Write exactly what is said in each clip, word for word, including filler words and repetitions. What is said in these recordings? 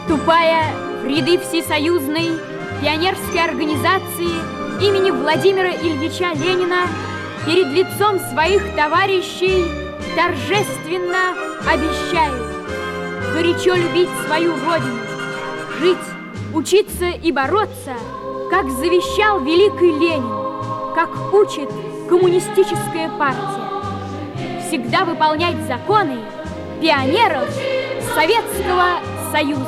Вступая в ряды всесоюзной пионерской организации имени Владимира Ильича Ленина, перед лицом своих товарищей торжественно обещаю горячо любить свою родину, жить, учиться и бороться, как завещал великий Ленин, как учит коммунистическая партия, всегда выполнять законы пионеров Советского Союза.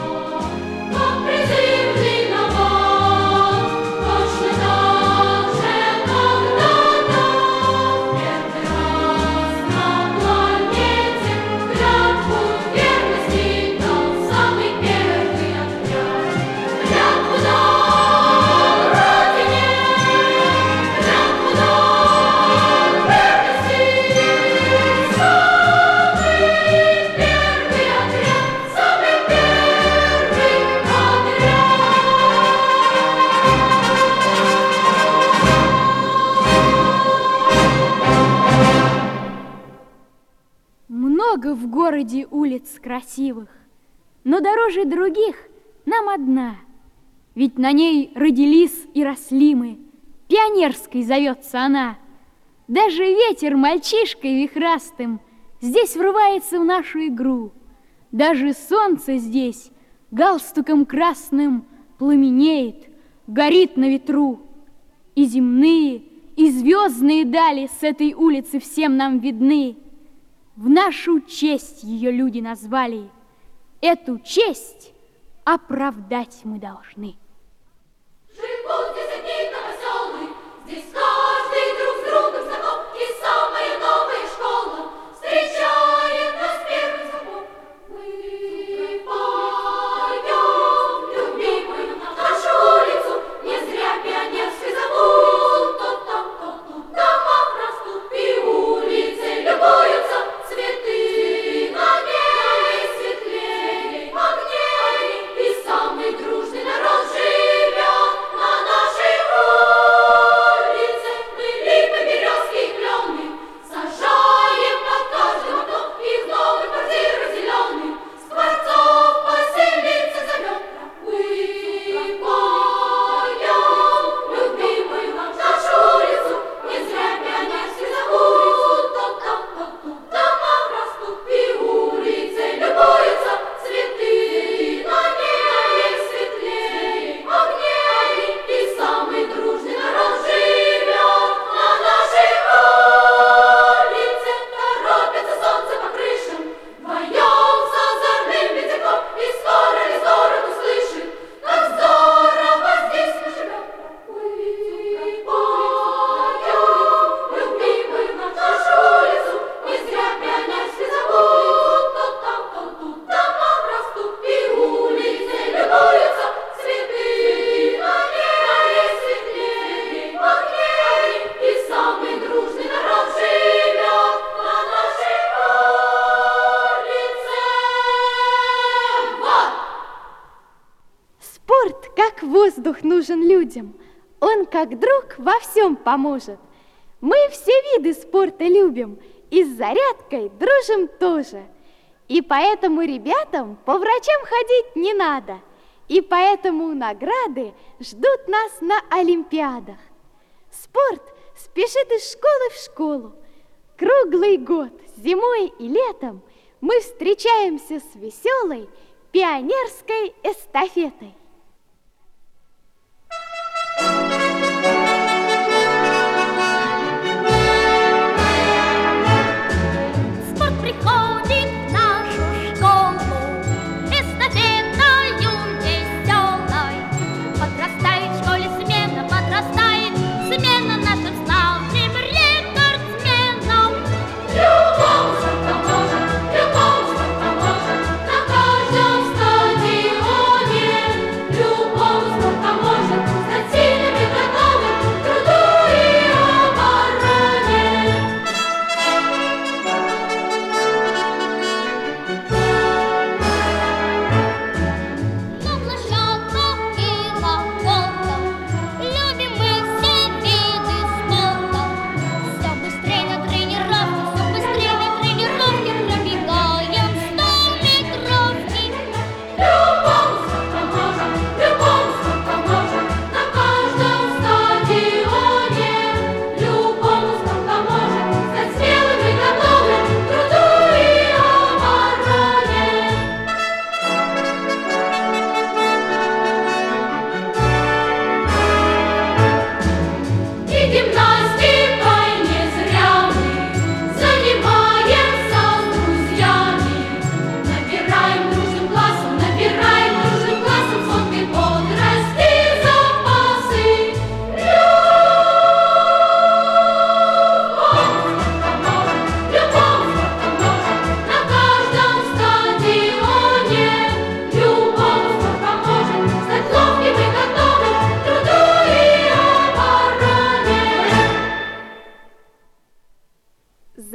Много в городе улиц красивых, но дороже других нам одна. Ведь на ней родились и росли мы, Пионерской зовется она. Даже ветер мальчишкой вихрастым здесь врывается в нашу игру. Даже солнце здесь галстуком красным пламенеет, горит на ветру. И земные, и звездные дали с этой улицы всем нам видны. В нашу честь ее люди назвали. Эту честь оправдать мы должны. Живут десять дней на веселый, здесь каждый друг с другом знаком, и самая новая школа встречает нас первый знаком. Мы поем, любимую нашу улицу, не зря пионерской зовут. То там, то тут дома растут, и улицы любуются. Цветы на ней светлее огней, и самый дружный народ живет на нашей улице. Мы липы, березки и клены сажаем под каждым окном, и в новой квартиры зеленый скворцов поселиться зовем. Мы поем, любимую нашу улицу, не зря пионерской зовут. То там, то тут дома растут, и улицы любуются. Цветы на ней светлее огней, и самый дружный народ живет на нашей улице. Торопится солнце по крышам, вдвоем с озорным ветерком, и скоро весь город услышит, как здорово здесь мы живем. Мы поем, любимую нашу улицу, не зря пионерской зовут. То там, то тут дома растут, и улицы любуются. Цветы на ней светлее огней, и самый дружный народ живет на нашей улице. Вот! Спорт, как воздух, нужен людям. Он, как друг, во всем поможет. Мы все виды спорта любим, и с зарядкой дружим тоже. И поэтому ребятам по врачам ходить не надо. И поэтому награды ждут нас на олимпиадах. Спорт спешит из школы в школу. Круглый год, зимой и летом, мы встречаемся с веселой пионерской эстафетой. Спорт приходит в нашу школу эстафетою веселой. Подрастает в школе смена, подрастает смена нашим славным рекордсменам. Любому спорт поможет, любому спорт поможет, на каждом стадионе.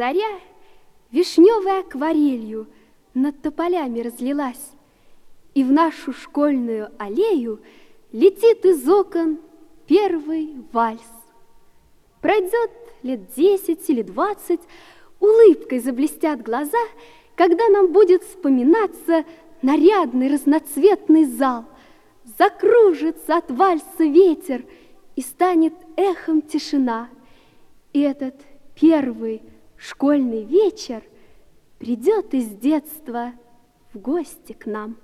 заря вишневой акварелью над тополями разлилась, и в нашу школьную аллею летит из окон первый вальс. Пройдет лет десять или двадцать, улыбкой заблестят глаза, когда нам будет вспоминаться нарядный разноцветный зал. Закружится от вальса ветер, и станет эхом тишина. И этот первый школьный вечер придет из детства в гости к нам.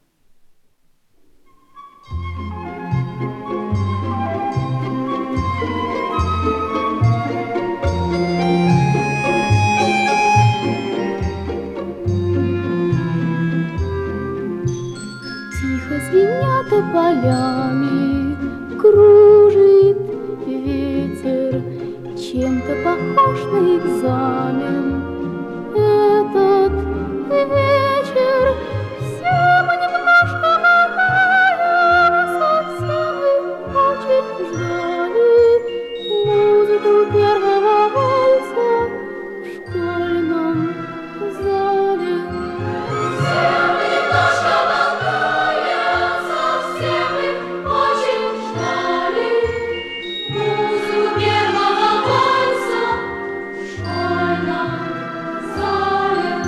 Тихо звеня тополями, кружит ветер, чем-то похож на экзамен. Этот вечер все мы немножко мотаем, совсем мы очень ждали музыку первого вальса в школьном зале. Все мы немножко болтаем, совсем мы очень ждали музыку первого вальса в школьном зале.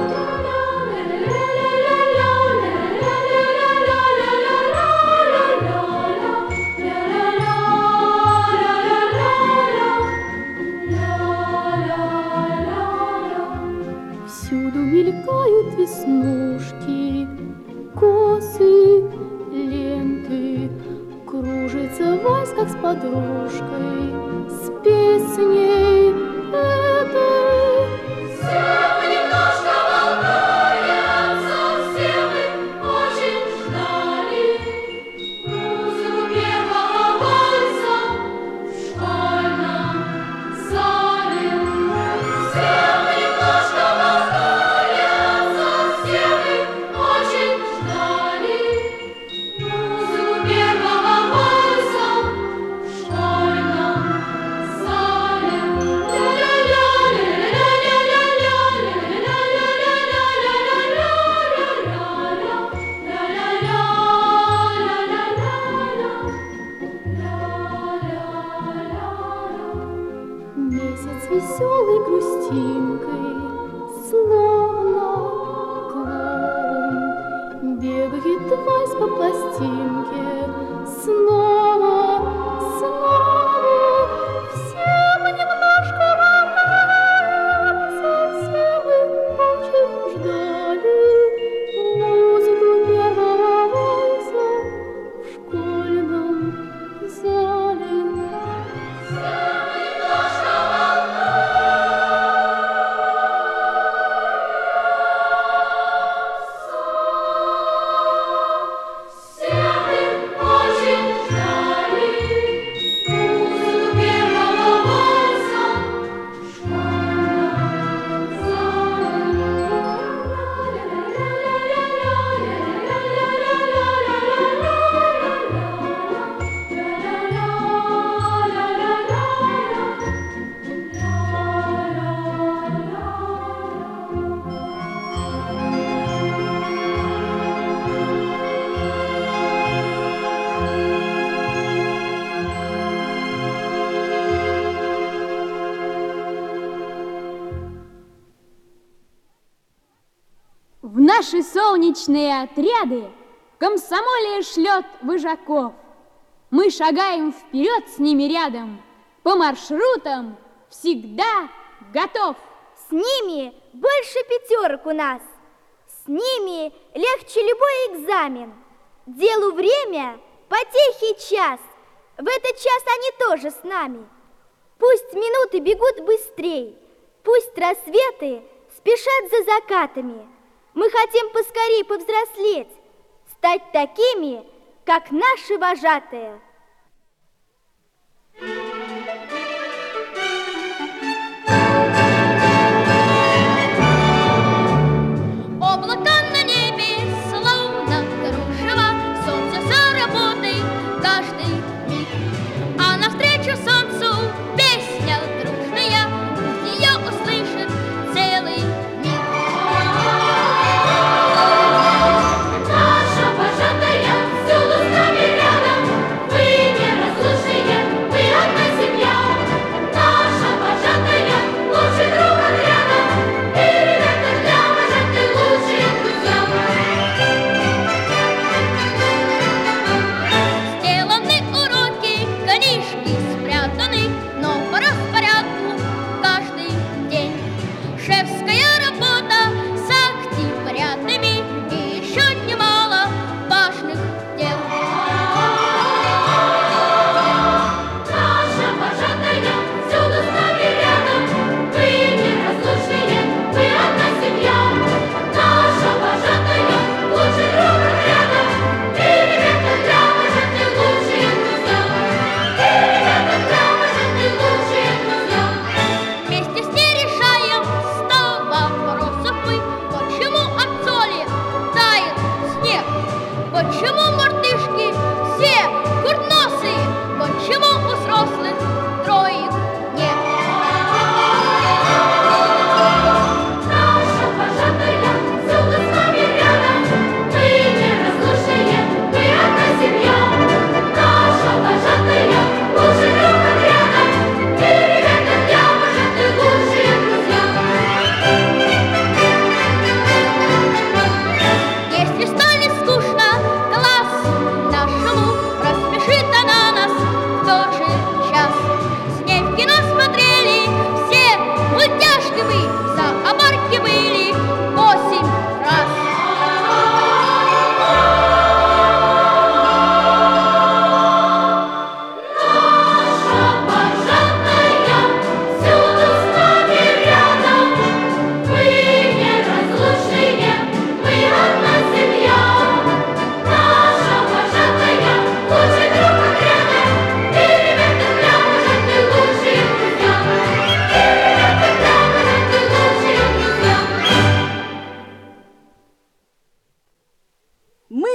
Всюду мелькают веснушки, косы, ленты. Кружится вальс, как с подружкой, с песней этой. Все мы немножко болтаем, совсем мы очень ждали музыку первого вальса в школьном зале. Все мы немножко болтаем, совсем мы очень ждали музыку первого вальса в школьном зале. Месяц веселой грустинкой, словно клоун, бегает вальс по пластинке. Снова, снова, все мы немножко мотаем, совсем мы очень ждали музыку первого вальса в школьном зале. В наши солнечные отряды комсомолия шлет вожаков. Мы шагаем вперед с ними рядом, по маршрутам всегда готов. С ними больше пятерок у нас, с ними легче любой экзамен. Делу время, потехе час, в этот час они тоже с нами. Пусть минуты бегут быстрей, пусть рассветы спешат за закатами. Мы хотим поскорей повзрослеть, стать такими, как наши вожатые. Облака на небе, словно кружево, солнце за работой каждый миг. А навстречу солнцу песня дружная, ее услышит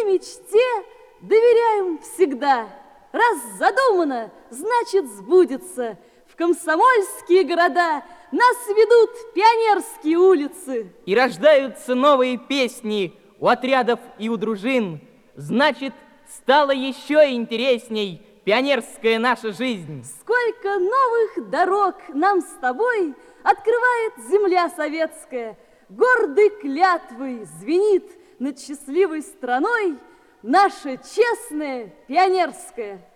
мы мечте доверяем всегда. Раз задумано, значит сбудется. В комсомольские города нас ведут пионерские улицы. И рождаются новые песни у отрядов и у дружин. Значит, стало еще интересней пионерская наша жизнь. Сколько новых дорог нам с тобой открывает земля советская. Гордой клятвой звенит над счастливой страной наша честная пионерская.